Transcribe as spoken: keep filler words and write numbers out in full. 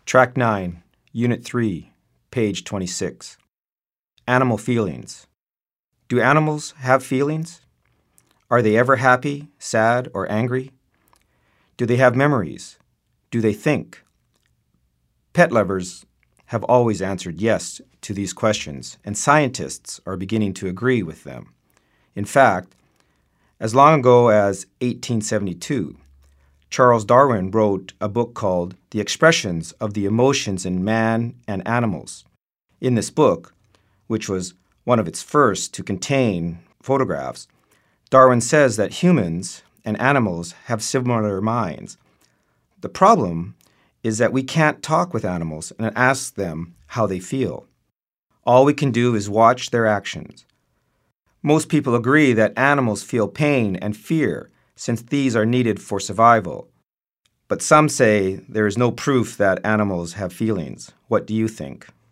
Track nine, Unit three, page twenty-six. Animal feelings. Do animals have feelings? Are they ever happy, sad, or angry? Do they have memories? Do they think? Pet lovers have always answered yes to these questions, and scientists are beginning to agree with them. In fact, as long ago as eighteen seventy-two, Charles Darwin wrote a book called The Expressions of the Emotions in Man and Animals. In this book, which was one of its first to contain photographs, Darwin says that humans and animals have similar minds. The problem is that we can't talk with animals and ask them how they feel. All we can do is watch their actions. Most people agree that animals feel pain and fear since these are needed for survival. But some say there is no proof that animals have feelings. What do you think?